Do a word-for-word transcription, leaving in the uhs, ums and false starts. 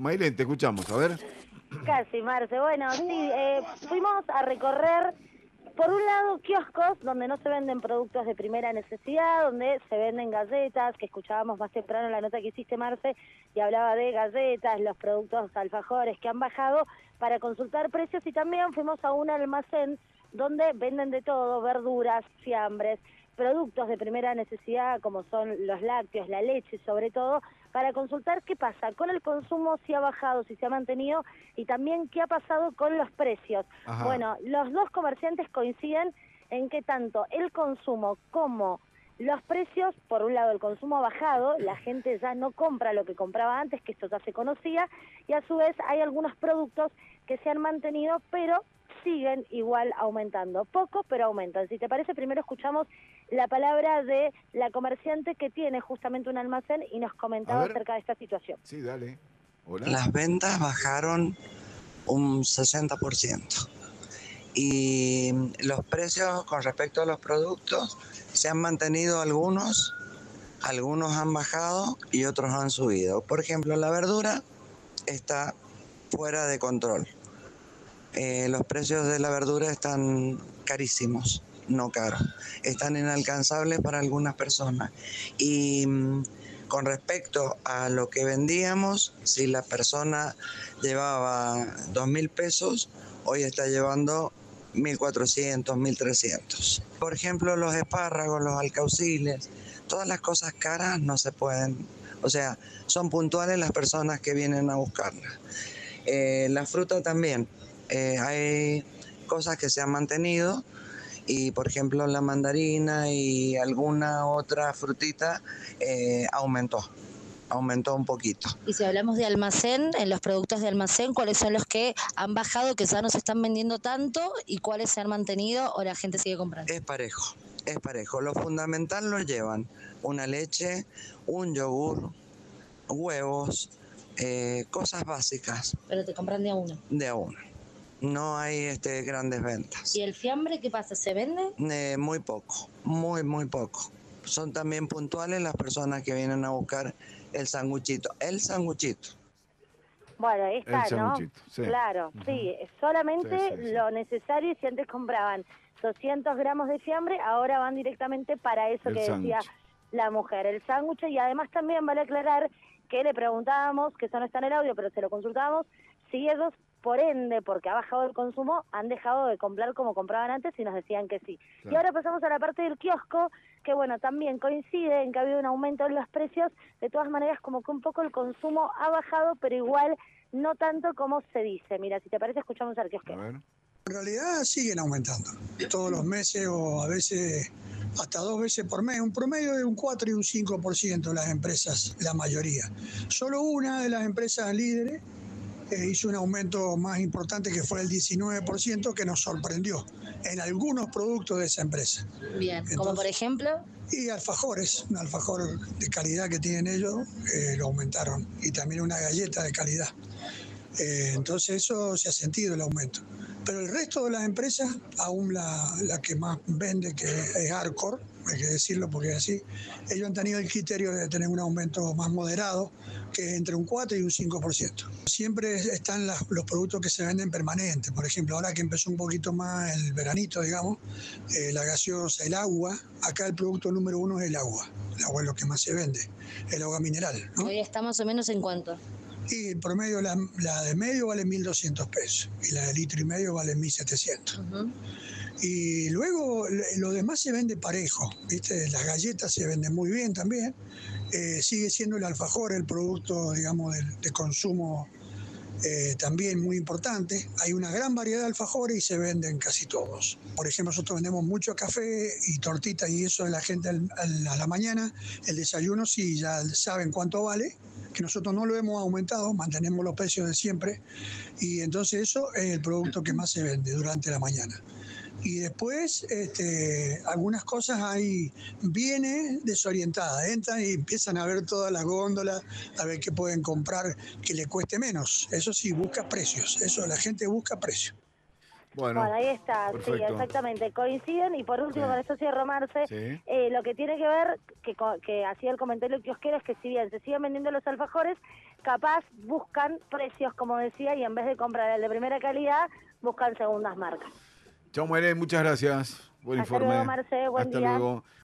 Maylén, te escuchamos, a ver. Casi, Marce. Bueno, sí, eh, fuimos a recorrer, por un lado, kioscos donde no se venden productos de primera necesidad, donde se venden galletas, que escuchábamos más temprano en la nota que hiciste, Marce, y hablaba de galletas, los productos alfajores que han bajado, para consultar precios, y también fuimos a un almacén donde venden de todo, verduras, fiambres, productos de primera necesidad como son los lácteos, la leche sobre todo, para consultar qué pasa con el consumo, si ha bajado, si se ha mantenido, y también qué ha pasado con los precios. Ajá. Bueno, los dos comerciantes coinciden en que tanto el consumo como los precios, por un lado el consumo ha bajado, la gente ya no compra lo que compraba antes, que esto ya se conocía, y a su vez hay algunos productos que se han mantenido, pero siguen igual aumentando. Poco, pero aumentan. Si te parece, primero escuchamos la palabra de la comerciante que tiene justamente un almacén y nos comentaba acerca de esta situación. Sí, dale. Hola. Las ventas bajaron un sesenta por ciento y los precios con respecto a los productos se han mantenido algunos, algunos han bajado y otros han subido. Por ejemplo, la verdura está fuera de control. Eh, los precios de la verdura están carísimos, no caros. Están inalcanzables para algunas personas. Y mmm, con respecto a lo que vendíamos, si la persona llevaba dos mil pesos, hoy está llevando mil cuatrocientos, mil trescientos. Por ejemplo, los espárragos, los alcauciles, todas las cosas caras no se pueden, o sea, son puntuales las personas que vienen a buscarlas. Eh, la fruta también. Eh, hay cosas que se han mantenido y, por ejemplo, la mandarina y alguna otra frutita eh, aumentó, aumentó un poquito. Y si hablamos de almacén, en los productos de almacén, ¿cuáles son los que han bajado, que ya no se están vendiendo tanto, y cuáles se han mantenido o la gente sigue comprando? Es parejo, es parejo. Lo fundamental lo llevan una leche, un yogur, huevos, eh, cosas básicas. Pero te compran de a uno. De a uno. No hay este, grandes ventas. ¿Y el fiambre qué pasa? ¿Se vende? Eh, muy poco, muy, muy poco. Son también puntuales las personas que vienen a buscar el sanguchito. El sanguchito. Bueno, ahí está, El ¿no? sanguchito, sí. Claro, Uh-huh. sí, solamente Sí, sí, sí. lo necesario, y si antes compraban doscientos gramos de fiambre, ahora van directamente para eso El que decía sándwich. la mujer, el sándwich. Y además también vale aclarar que le preguntábamos, que eso no está en el audio, pero se lo consultábamos, si ellos, por ende, porque ha bajado el consumo, han dejado de comprar como compraban antes, y nos decían que sí. Claro. Y ahora pasamos a la parte del kiosco, que bueno, también coincide en que ha habido un aumento en los precios. De todas maneras, como que un poco el consumo ha bajado, pero igual no tanto como se dice. Mira, si te parece, escuchamos al kiosquero. A ver. En realidad siguen aumentando, todos los meses o a veces hasta dos veces por mes, un promedio de un cuatro y un cinco por ciento las empresas, la mayoría. Solo una de las empresas líderes eh, hizo un aumento más importante, que fue el diecinueve por ciento, que nos sorprendió en algunos productos de esa empresa. Bien, como Entonces, por ejemplo... Y alfajores, un alfajor de calidad que tienen ellos, eh, lo aumentaron, y también una galleta de calidad. Eh, entonces eso se ha sentido el aumento. Pero el resto de las empresas, aún la, la que más vende, que es Arcor, hay que decirlo porque es así, ellos han tenido el criterio de tener un aumento más moderado, que es entre un cuatro y un cinco por ciento. Siempre están las, los productos que se venden permanentes. Por ejemplo, ahora que empezó un poquito más el veranito, digamos, eh, la gaseosa, el agua, acá el producto número uno es el agua. El agua es lo que más se vende, el agua mineral, ¿no? Hoy está más o menos en cuánto. Y el promedio, la, la de medio vale mil doscientos pesos y la de litro y medio vale mil setecientos. Uh-huh. Y luego lo demás se vende parejo, ¿viste? Las galletas se venden muy bien también. Eh, sigue siendo el alfajor el producto, digamos, de, de consumo eh, también muy importante. Hay una gran variedad de alfajores y se venden casi todos. Por ejemplo, nosotros vendemos mucho café y tortita, y eso de la gente al, al, a la mañana. El desayuno sí, ya saben cuánto vale, que nosotros no lo hemos aumentado, mantenemos los precios de siempre, y entonces eso es el producto que más se vende durante la mañana. Y después este, algunas cosas ahí viene desorientadas, entran y empiezan a ver todas las góndolas, a ver qué pueden comprar que le cueste menos. Eso sí, busca precios, eso la gente busca precios. Bueno, Bueno, ahí está, sí, perfecto. exactamente. Coinciden, y por último, Sí. con esto cierro, Marce, Sí. eh, lo que tiene que ver, que, co- que hacía el comentario kiosquero, es que si bien se siguen vendiendo los alfajores, capaz buscan precios, como decía, y en vez de comprar el de primera calidad, buscan segundas marcas. Chao, Mayrén, muchas gracias. Buen Hasta informe. luego, Marce, buen Hasta día. luego.